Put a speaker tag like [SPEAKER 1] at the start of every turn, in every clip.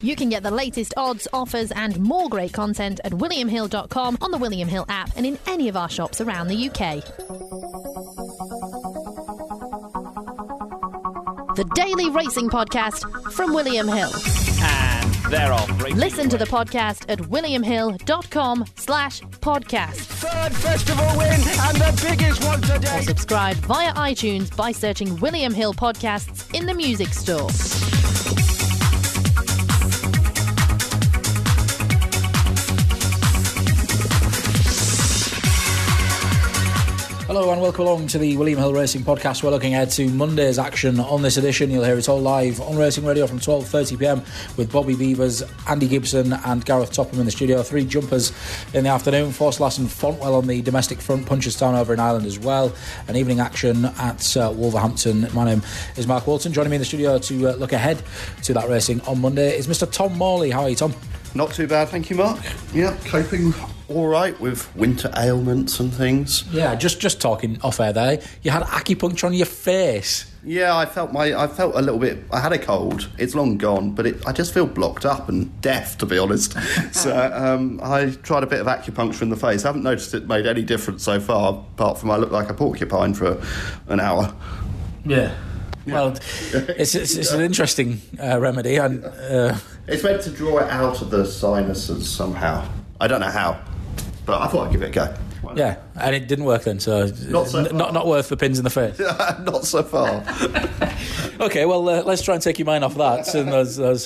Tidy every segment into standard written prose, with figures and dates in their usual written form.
[SPEAKER 1] You can get the latest odds, offers and more great content at williamhill.com, on the William Hill app and in any of our shops around the UK. The Daily Racing Podcast from William Hill.
[SPEAKER 2] And they're off.
[SPEAKER 1] Listen to the podcast at williamhill.com/podcast.
[SPEAKER 3] Third festival win and the biggest one today.
[SPEAKER 1] Or subscribe via iTunes by searching William Hill Podcasts in the music store.
[SPEAKER 4] Hello and welcome along to the William Hill Racing Podcast. We're looking ahead to Monday's action on this edition. You'll hear it all live on Racing Radio from 12:30pm with Bobby Beavers, Andy Gibson and Gareth Topham in the studio. 3 jumpers in the afternoon. Forslass and Fontwell on the domestic front. Punchestown over in Ireland as well. An evening action at Wolverhampton. My name is Mark Walton. Joining me in the studio to look ahead to that racing on Monday is Mr Tom Morley. How are you, Tom?
[SPEAKER 5] Not too bad, thank you, Mark. Yeah, coping all right with winter ailments and things.
[SPEAKER 4] Yeah, just talking off air there. You had acupuncture on your face.
[SPEAKER 5] Yeah, I felt a little bit. I had a cold. It's long gone, but I just feel blocked up and deaf, to be honest. So I tried a bit of acupuncture in the face. I haven't noticed it made any difference so far, apart from I look like a porcupine for an hour.
[SPEAKER 4] Yeah. Well, it's an interesting remedy, and
[SPEAKER 5] it's meant to draw it out of the sinuses somehow. I don't know how, but I thought I'd give it a go.
[SPEAKER 4] Yeah, and it didn't work then, so not worth the pins in the face.
[SPEAKER 5] Not so far.
[SPEAKER 4] Okay, well, let's try and take your mind off that and those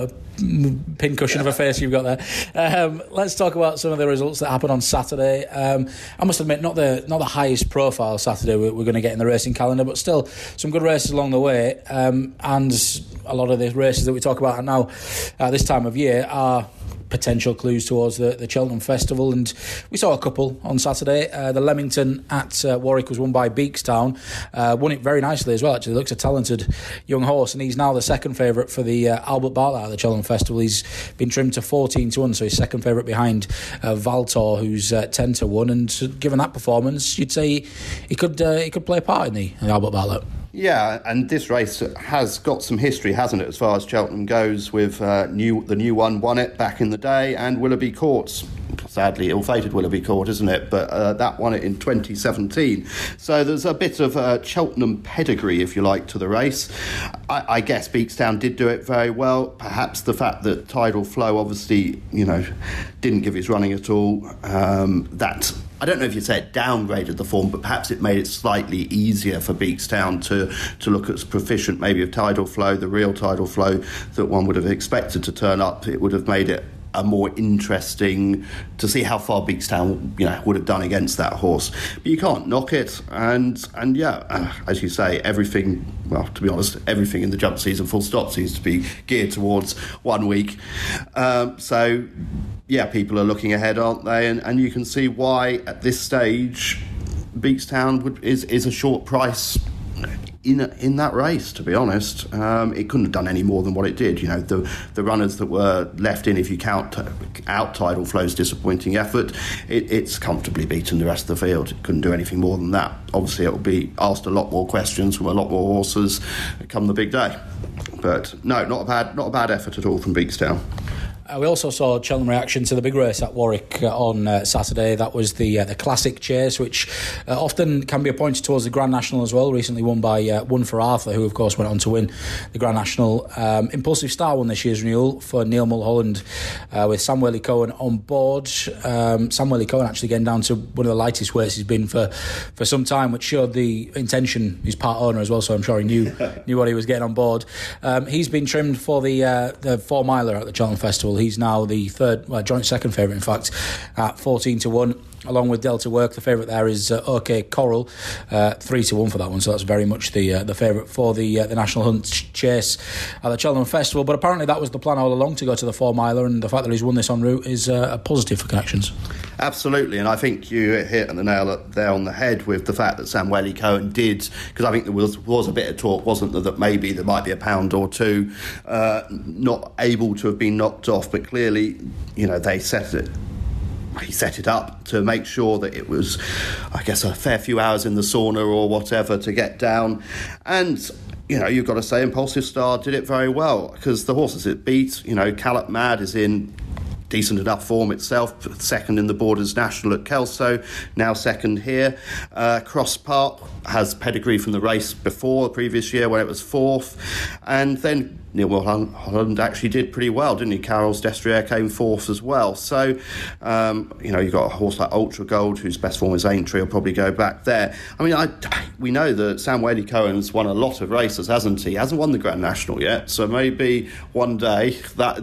[SPEAKER 4] pin cushion of a face you've got there. Let's talk about some of the results that happened on Saturday. I must admit, not the highest profile Saturday we're going to get in the racing calendar, but still some good races along the way. And a lot of the races that we talk about now this time of year are potential clues towards the Cheltenham Festival, and we saw a couple on Saturday. The Leamington at Warwick was won by Beakstown. Won it very nicely as well, actually. Looks a talented young horse, and he's now the second favourite for the Albert Bartlett at the Cheltenham Festival. He's been trimmed to 14-1, so he's second favourite behind Valtor, who's 10-1, and given that performance, you'd say he could play a part in the Albert Bartlett.
[SPEAKER 5] Yeah, and this race has got some history, hasn't it, as far as Cheltenham goes, with the new one won it back in the day, and Willoughby Court's sadly ill-fated Willoughby Court, isn't it? But that won it in 2017. So there's a bit of Cheltenham pedigree, if you like, to the race. I guess Beakstown did do it very well. Perhaps the fact that Tidal Flow obviously, didn't give his running at all, that... I don't know if you'd say it downgraded the form, but perhaps it made it slightly easier for Beakstown to look at proficient maybe of Tidal Flow, the real Tidal Flow that one would have expected to turn up. It would have made it a more interesting to see how far Beakstown would have done against that horse. But you can't knock it, and as you say, everything, well, to be honest, everything in the jump season full stop seems to be geared towards 1 week. People are looking ahead, aren't they? And you can see why at this stage Beakstown is a short price in that race, to be honest. It couldn't have done any more than what it did. The runners that were left in, if you count out Tidal Flow's disappointing effort, it's comfortably beaten the rest of the field. It couldn't do anything more than that. Obviously, it will be asked a lot more questions from a lot more horses come the big day. But no, not a bad effort at all from Beakstown.
[SPEAKER 4] We also saw Cheltenham reaction to the big race at Warwick on Saturday. That was the Classic Chase, which often can be appointed towards the Grand National as well. Recently won by One for Arthur, who of course went on to win the Grand National. Impulsive Star won this year's renewal for Neil Mulholland with Sam Welly-Cohen on board. Sam Welly-Cohen actually getting down to one of the lightest weights he's been for some time, which showed the intention. He's part owner as well, so I'm sure he knew what he was getting on board. He's been trimmed for the 4 miler at the Cheltenham Festival. He's now the joint second favourite, in fact, at 14-1. Along with Delta Work, the favourite there is OK Coral, 3-1 for that one. So that's very much the favourite for the National Hunt Chase at the Cheltenham Festival. But apparently that was the plan all along, to go to the 4 miler, and the fact that he's won this en route is a positive for Connections.
[SPEAKER 5] Absolutely, and I think you hit the nail there on the head with the fact that Sam Welly-Cohen did, because I think there was a bit of talk, wasn't there, that maybe there might be a pound or two not able to have been knocked off, but clearly, they set it. He set it up to make sure that it was, I guess, a fair few hours in the sauna or whatever to get down. And you've got to say Impulsive Star did it very well, because the horses it beat, Callop Mad is in decent enough form itself, second in the Borders National at Kelso, now second here. Cross Park has pedigree from the race before, the previous year when it was fourth, and then Neil Mulholland actually did pretty well, didn't he? Carol's Destrier came fourth as well. So, you've got a horse like Ultra Gold, whose best form is Aintree, will probably go back there. I mean, we know that Sam Wadey-Cohen's won a lot of races, hasn't he? He hasn't won the Grand National yet, so maybe one day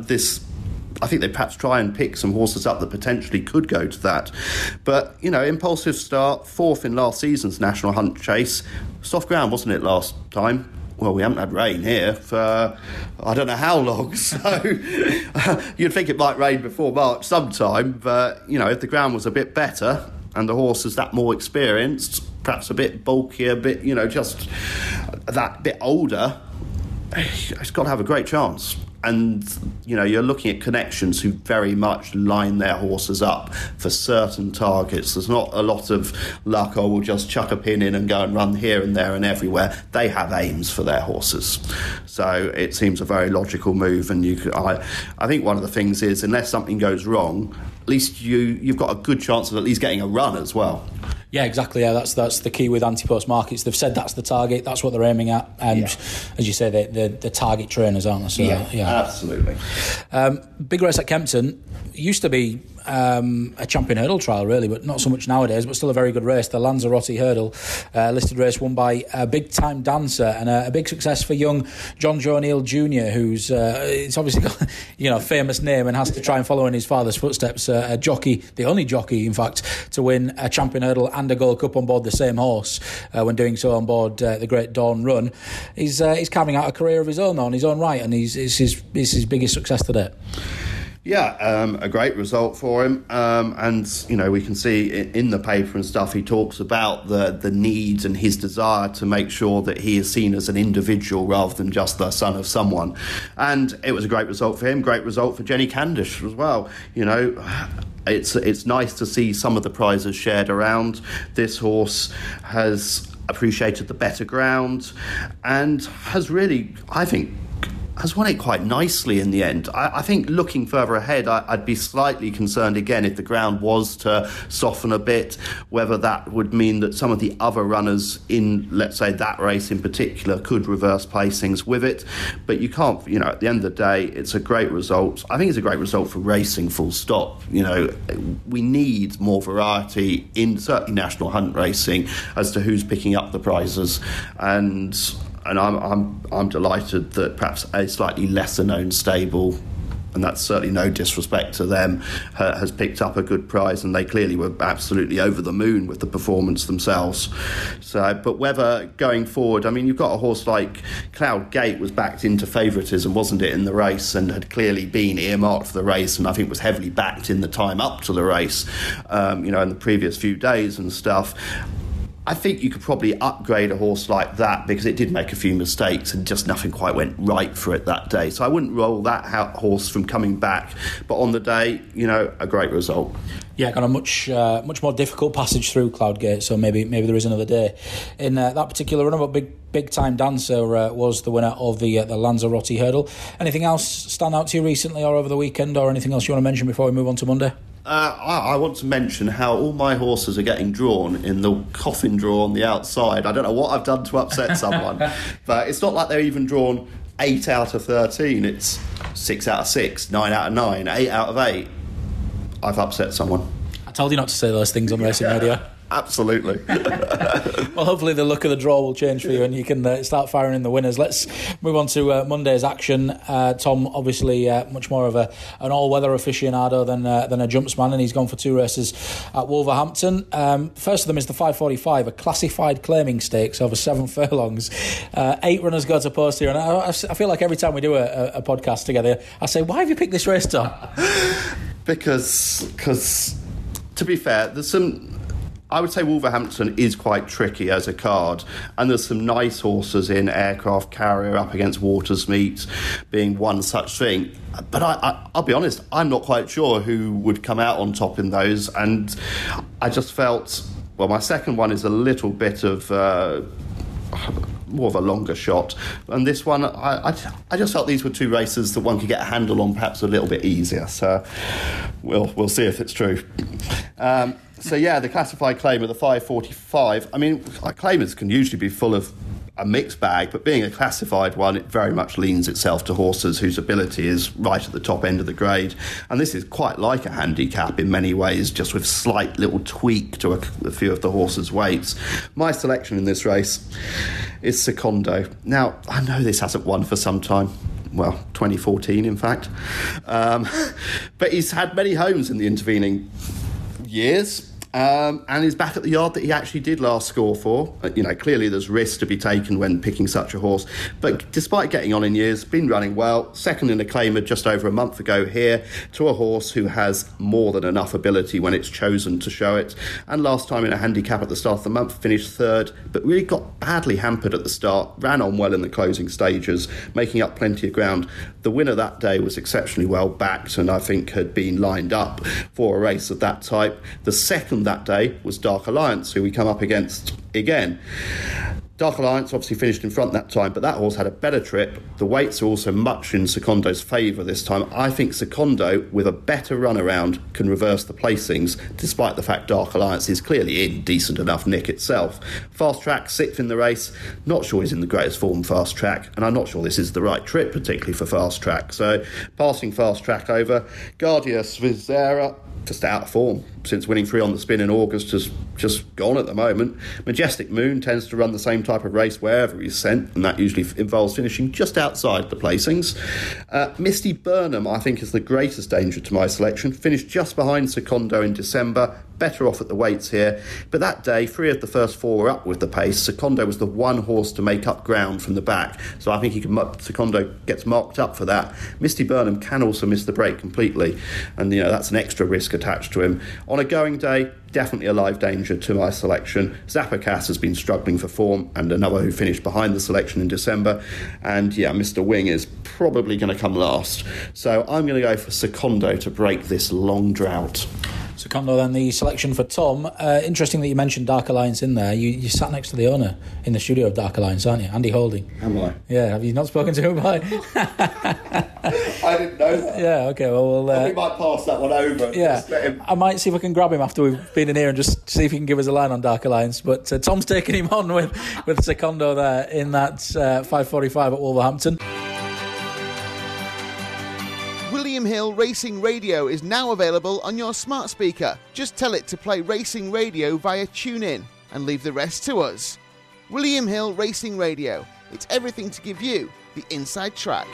[SPEAKER 5] I think they perhaps try and pick some horses up that potentially could go to that. But, Impulsive Start, fourth in last season's National Hunt Chase. Soft ground, wasn't it, last time? Well, we haven't had rain here for I don't know how long, so you'd think it might rain before March sometime, but, if the ground was a bit better and the horse is that more experienced, perhaps a bit bulkier, a bit, just that bit older, it's got to have a great chance. And, you're looking at Connections who very much line their horses up for certain targets. There's not a lot of luck, we'll just chuck a pin in and go and run here and there and everywhere. They have aims for their horses. So it seems a very logical move. And I think one of the things is, unless something goes wrong, at least you've got a good chance of at least getting a run as well.
[SPEAKER 4] Yeah, exactly. Yeah, that's the key with Anti-Post Markets. They've said that's the target, that's what they're aiming at, and as you say, the target trainers, aren't they? So,
[SPEAKER 5] yeah, absolutely.
[SPEAKER 4] Big race at Kempton used to be a champion hurdle trial, really, but not so much nowadays, but still a very good race. The Lanzarote Hurdle, listed race won by a Big Time Dancer, and a big success for young John Joe O'Neill Jr., who's it's obviously got a famous name and has to try and follow in his father's footsteps. A jockey, the only jockey, in fact, to win a champion hurdle and a Gold Cup on board the same horse. When doing so on board the Great Dawn Run, he's carving out a career of his own on his own right, and it's his biggest success to date.
[SPEAKER 5] Yeah, a great result for him, and we can see in the paper and stuff he talks about the needs and his desire to make sure that he is seen as an individual rather than just the son of someone, and it was a great result for him, great result for Jenny Candish as well. It's nice to see some of the prizes shared around. This horse has appreciated the better ground and has really, I think, has won it quite nicely in the end. I think looking further ahead, I'd be slightly concerned again if the ground was to soften a bit, whether that would mean that some of the other runners in, let's say, that race in particular could reverse placings with it. But you can't, at the end of the day, it's a great result. I think it's a great result for racing, full stop. We need more variety in certainly national hunt racing as to who's picking up the prizes. And I'm delighted that perhaps a slightly lesser known stable, and that's certainly no disrespect to them, has picked up a good prize, and they clearly were absolutely over the moon with the performance themselves. So, but whether going forward, you've got a horse like Cloud Gate was backed into favouritism, wasn't it, in the race, and had clearly been earmarked for the race, and I think was heavily backed in the time up to the race, in the previous few days and stuff. I think you could probably upgrade a horse like that because it did make a few mistakes and just nothing quite went right for it that day. So I wouldn't roll that horse from coming back. But on the day, a great result.
[SPEAKER 4] Yeah, got a much more difficult passage through Cloudgate, so maybe there is another day. In that particular run, but Big Time Dancer was the winner of the Lanzarote Hurdle. Anything else stand out to you recently or over the weekend, or anything else you want to mention before we move on to Monday?
[SPEAKER 5] I want to mention how all my horses are getting drawn in the coffin draw on the outside. I don't know what I've done to upset someone, but it's not like they're even drawn 8 out of 13. It's 6 out of 6, 9 out of 9, 8 out of 8. I've upset someone.
[SPEAKER 4] I told you not to say those things on racing radio.
[SPEAKER 5] Absolutely.
[SPEAKER 4] Well, hopefully the look of the draw will change for you and you can start firing in the winners. Let's move on to Monday's action. Tom, obviously much more of an all-weather aficionado than a jumpsman, and he's gone for 2 races at Wolverhampton. First of them is the 545, a classified claiming stakes over 7 furlongs. 8 runners go to post here, and I feel like every time we do a podcast together, I say, why have you picked this race, Tom?
[SPEAKER 5] Because to be fair, there's some... I would say Wolverhampton is quite tricky as a card, and there's some nice horses in Aircraft Carrier up against Watersmeet being one such thing. But I'll be honest, I'm not quite sure who would come out on top in those, and I just felt, well, my second one is a little bit of more of a longer shot. And this one, I just felt these were two races that one could get a handle on perhaps a little bit easier. So we'll see if it's true. So yeah, the classified claimer, the 545. I mean, claimers can usually be full of a mixed bag, but being a classified one, it very much leans itself to horses whose ability is right at the top end of the grade. And this is quite like a handicap in many ways, just with slight little tweak to a few of the horses' weights. My selection in this race is Secondo. Now, I know this hasn't won for some time. Well, 2014, in fact. But he's had many homes in the intervening years. And is back at the yard that he actually did last score for. Clearly there's risk to be taken when picking such a horse. But despite getting on in years, been running well. Second in a claimer just over a month ago here to a horse who has more than enough ability when it's chosen to show it. And last time in a handicap at the start of the month, finished third, but really got badly hampered at the start. Ran on well in the closing stages, making up plenty of ground. The winner that day was exceptionally well backed and I think had been lined up for a race of that type. The second that day was Dark Alliance, who we come up against again. Dark Alliance obviously finished in front that time, but that horse had a better trip. The weights are also much in Secondo's favour this time. I think Secondo, with a better run around, can reverse the placings, despite the fact Dark Alliance is clearly in decent enough nick itself. Fast Track, sixth in the race. Not sure he's in the greatest form, Fast Track, and I'm not sure this is the right trip, particularly for Fast Track. So, passing Fast Track over. Guardia Svizzera, just out of form since winning 3 on the spin in August, has just gone at the moment. Majestic Moon tends to run the same type of race wherever he's sent, and that usually involves finishing just outside the placings. Misty Burnham, I think, is the greatest danger to my selection. Finished just behind Secondo in December, better off at the weights here. But that day, 3 of the first 4 were up with the pace. Secondo was the one horse to make up ground from the back, so I think Secondo gets marked up for that. Misty Burnham can also miss the break completely, and that's an extra risk attached to him. On a going day, definitely a live danger to my selection. Zappakas has been struggling for form, and another who finished behind the selection in December. And Mr. Wing is probably going to come last. So I'm going to go for Secondo to break this long drought.
[SPEAKER 4] Secondo, then the selection for Tom. Interesting that you mentioned Dark Alliance in there. You sat next to the owner in the studio of Dark Alliance, aren't you? Andy Holding.
[SPEAKER 5] Am I?
[SPEAKER 4] Yeah, have you not spoken to him?
[SPEAKER 5] I didn't know that.
[SPEAKER 4] Yeah, okay, well...
[SPEAKER 5] we might pass that one over.
[SPEAKER 4] Yeah, I might see if I can grab him after we've been in here and just see if he can give us a line on Dark Alliance. But Tom's taking him on with Secondo there in that 5:45 at Wolverhampton.
[SPEAKER 6] William Hill Racing Radio is now available on your smart speaker. Just tell it to play Racing Radio via TuneIn and leave the rest to us. William Hill Racing Radio. It's everything to give you the inside track.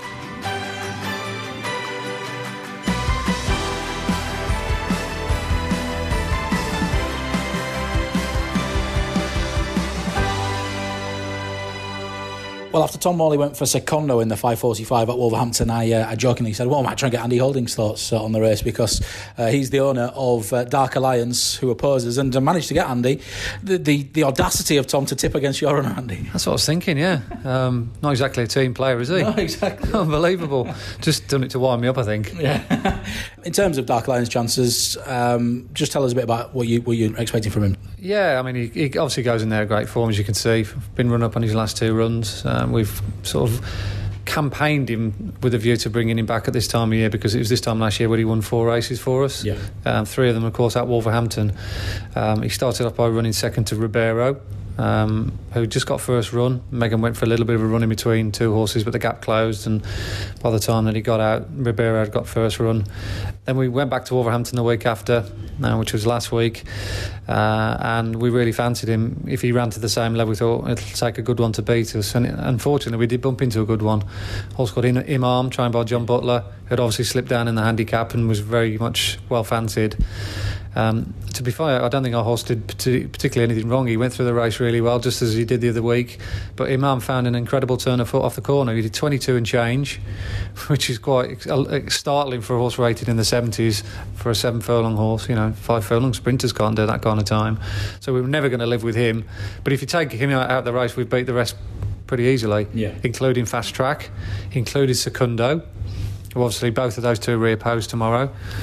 [SPEAKER 4] Well, after Tom Morley went for Secondo in the 5:45 at Wolverhampton, I jokingly said, well, I might try and get Andy Holding's thoughts on the race, because he's the owner of Dark Alliance, who opposes, and managed to get Andy. The audacity of Tom to tip against your owner, Andy.
[SPEAKER 7] That's what I was thinking, yeah. Not exactly a team player, is he?
[SPEAKER 4] No, exactly.
[SPEAKER 7] Unbelievable. Just done it to wind me up, I think.
[SPEAKER 4] Yeah. In terms of Dark Alliance chances, just tell us a bit about what you're expecting from him.
[SPEAKER 7] Yeah, I mean, he obviously goes in there at great form, as you can see. Been run up on his last 2 runs. We've sort of campaigned him with a view to bringing him back at this time of year, because it was this time last year when he won 4 races for us. Yeah. 3 of them, of course, at Wolverhampton. He started off by running second to Ribeiro, who just got first run. Megan went for a little bit of a run in between 2 horses, but the gap closed, and by the time that he got out, Ribeiro had got first run. Then we went back to Wolverhampton the week after, which was last week, and we really fancied him. If he ran to the same level, we thought it'll take a good one to beat us, and unfortunately we did bump into a good one. Horse called Imam, trained by John Butler, who had obviously slipped down in the handicap and was very much well fancied. To be fair, I don't think our horse did particularly anything wrong. He went through the race really well, just as he did the other week. But Imam found an incredible turn of foot off the corner. He did 22 and change, which is quite startling for a horse rated in the 70s for a 7 furlong horse. 5 furlong sprinters can't do that kind of time. So we were never going to live with him. But if you take him out of the race, we've beat the rest pretty easily, including Fast Track, included Secondo, who obviously both of those 2 reoppose tomorrow.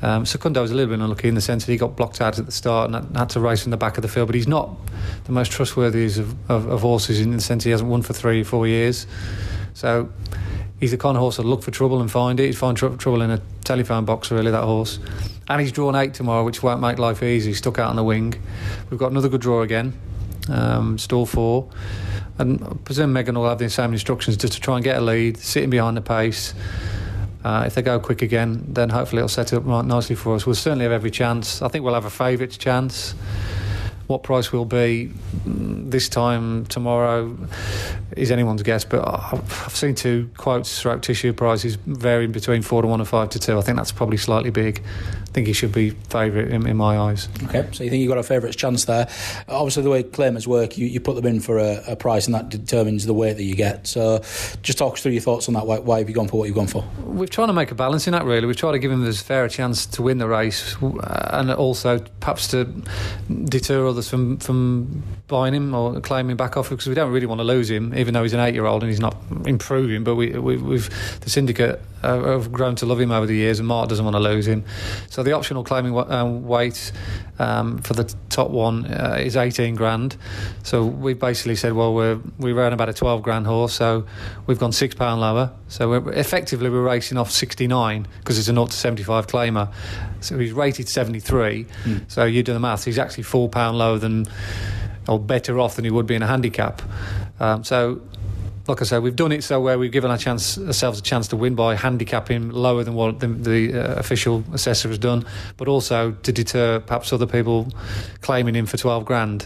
[SPEAKER 7] Secundo was a little bit unlucky in the sense that he got blocked out at the start and had to race in the back of the field, but he's not the most trustworthy of horses in the sense he hasn't won for 3 or 4 years. So he's the kind of horse that look for trouble and find it. He'd find trouble in a telephone box, really, that horse. And he's drawn 8 tomorrow, which won't make life easy. He's stuck out on the wing. We've got another good draw again, stall 4. And I presume Megan will have the same instructions, just to try and get a lead, sitting behind the pace. If they go quick again, then hopefully it'll set up right nicely for us. We'll certainly have every chance. I think we'll have a favourites chance. What price will be this time tomorrow is anyone's guess, but I've seen 2 quotes throughout tissue prices varying between 4 to 1 and 5 to 2. I think that's probably slightly big. I think he should be favourite in my eyes.
[SPEAKER 4] Okay, so you think you've got a favourites chance there. Obviously, the way claimers work, you put them in for a price, and that determines the weight that you get. So just talk us through your thoughts on that. Why have you gone for what you've gone for?
[SPEAKER 7] We've tried to make a balance in that, really. We've tried to give him as fair a chance to win the race, and also perhaps to deter others from buying him or claiming back off, because we don't really want to lose him, even though he's an 8-year-old and he's not improving. But we've the syndicate have grown to love him over the years, and Mark doesn't want to lose him. So the optional claiming weight for the top one is 18 grand. So we basically said, well, we're around about a 12 grand horse, so we've gone £6 lower. So we're racing off 69 because it's a 0 to 75 claimer. So he's rated 73. So you do the maths, he's actually £4 lower than, or better off than he would be in a handicap. So like I said, we've done it so where we've given ourselves a chance to win by handicapping lower than what the official assessor has done, but also to deter perhaps other people claiming him for 12 grand.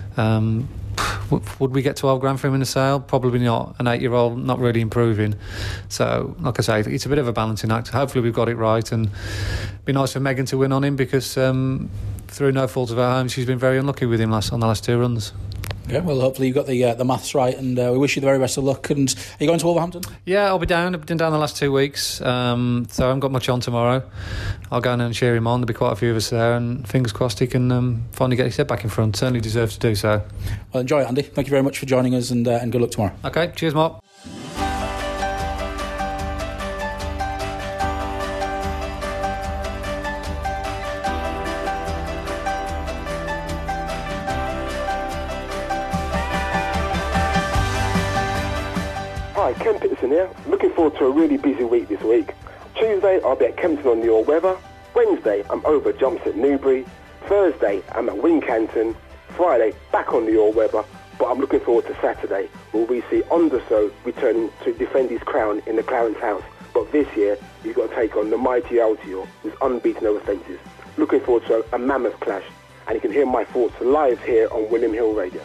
[SPEAKER 7] Would we get 12 grand for him in a sale? Probably not. An 8-year-old not really improving. So, like I say, it's a bit of a balancing act. Hopefully we've got it right, and it'd be nice for Megan to win on him, because through no fault of her own, she's been very unlucky with him on the last 2 runs.
[SPEAKER 4] Okay, well, hopefully you've got the maths right, and we wish you the very best of luck. And are you going to Wolverhampton? Yeah,
[SPEAKER 7] I'll be down. I've been down the last 2 weeks, so I haven't got much on tomorrow. I'll go in and cheer him on. There'll be quite a few of us there, and fingers crossed he can finally get his head back in front. Certainly deserves to do so.
[SPEAKER 4] Well, enjoy it, Andy. Thank you very much for joining us, and good luck tomorrow.
[SPEAKER 7] Okay, cheers, Mark.
[SPEAKER 8] Ken Pitson here. Looking forward to a really busy week this week. Tuesday, I'll be at Kempton on the All Weather. Wednesday, I'm over jumps at Newbury. Thursday, I'm at Wincanton. Friday, back on the All Weather. But I'm looking forward to Saturday, where we see Onderso returning to defend his crown in the Clarence House. But this year, he's got to take on the mighty Altior, who's unbeaten over fences. Looking forward to a mammoth clash. And you can hear my thoughts live here on William Hill Radio.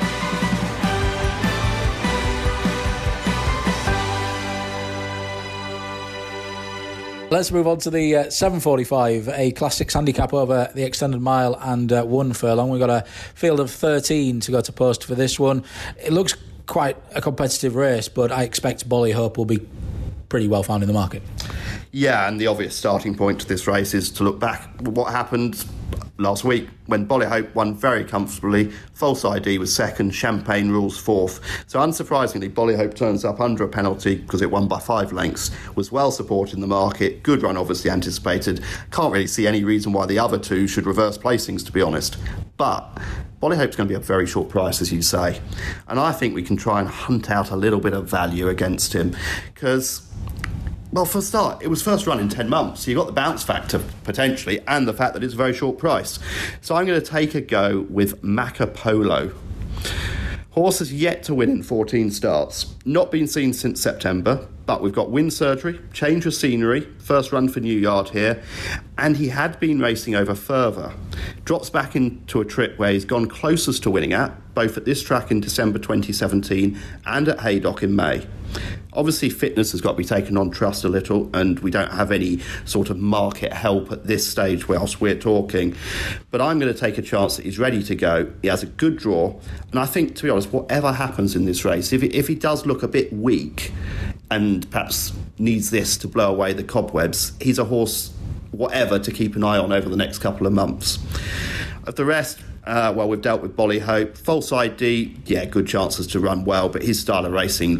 [SPEAKER 4] Let's move on to the 7:45, a Classics handicap over the extended mile and 1 furlong. We've got a field of 13 to go to post for this one. It looks quite a competitive race, but I expect Bolly Hope will be pretty well found in the market.
[SPEAKER 5] Yeah, and the obvious starting point to this race is to look back at what happened last week when Bolly Hope won very comfortably. False ID was second, Champagne Rules fourth. So unsurprisingly, Bolly Hope turns up under a penalty because it won by 5 lengths, was well supported in the market, good run obviously anticipated. Can't really see any reason why the other 2 should reverse placings, to be honest. But Bolly Hope's going to be a very short price, as you say. And I think we can try and hunt out a little bit of value against him because, well, for a start, it was first run in 10 months. So you've got the bounce factor, potentially, and the fact that it's a very short price. So I'm going to take a go with Macapolo. Horse has yet to win in 14 starts. Not been seen since September, but we've got wind surgery, change of scenery, first run for New Yard here, and he had been racing over further. Drops back into a trip where he's gone closest to winning at, both at this track in December 2017 and at Haydock in May. Obviously, fitness has got to be taken on trust a little, and we don't have any sort of market help at this stage whilst we're talking. But I'm going to take a chance that he's ready to go. He has a good draw, and I think, to be honest, whatever happens in this race, if he does look a bit weak and perhaps needs this to blow away the cobwebs, he's a horse, whatever, to keep an eye on over the next couple of months. Of the rest, well, we've dealt with Bolly Hope. False ID, yeah, good chances to run well, but his style of racing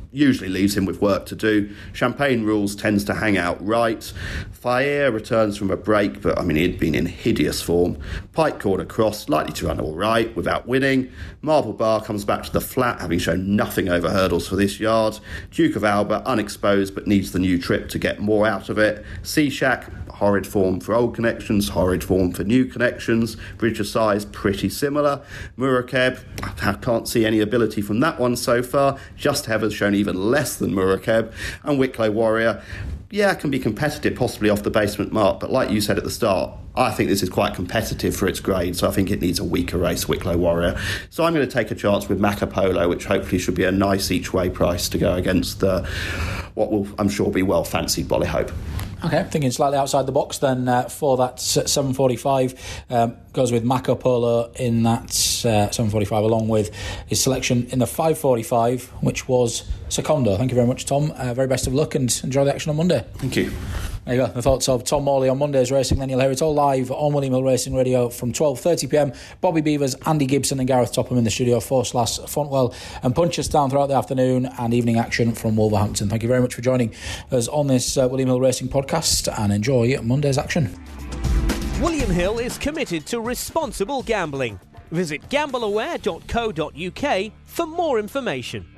[SPEAKER 5] usually leaves him with work to do. Champagne Rules tends to hang out right. Fair returns from a break, but he'd been in hideous form. Pike Corner Cross, likely to run all right without winning. Marble Bar comes back to the flat, having shown nothing over hurdles for this yard. Duke of Alba, unexposed, but needs the new trip to get more out of it. Seashack, horrid form for old connections, horrid form for new connections. Bridge of Sighs, pretty similar. Murakeb, I can't see any ability from that one so far. Just Heather's shown even less than Murakeb. And Wicklow Warrior, can be competitive, possibly off the basement mark, but like you said at the start, I think this is quite competitive for its grade, so I think it needs a weaker race, Wicklow Warrior. So I'm going to take a chance with Macapolo, which hopefully should be a nice each-way price to go against what will, I'm sure, be well-fancied Bollyhope.
[SPEAKER 4] Okay, thinking slightly outside the box then for that 7.45, goes with Macapolo in that 7.45 along with his selection in the 5.45, which was Secondo. Thank you very much, Tom. Very best of luck and enjoy the action on Monday.
[SPEAKER 5] Thank you.
[SPEAKER 4] There you go, the thoughts of Tom Morley on Monday's racing. Then you'll hear it all live on William Hill Racing Radio from 12:30pm. Bobby Beavers, Andy Gibson and Gareth Topham in the studio for Slash Fontwell and Punchestown throughout the afternoon and evening action from Wolverhampton. Thank you very much for joining us on this William Hill Racing podcast and enjoy Monday's action.
[SPEAKER 9] William Hill is committed to responsible gambling. Visit gambleaware.co.uk for more information.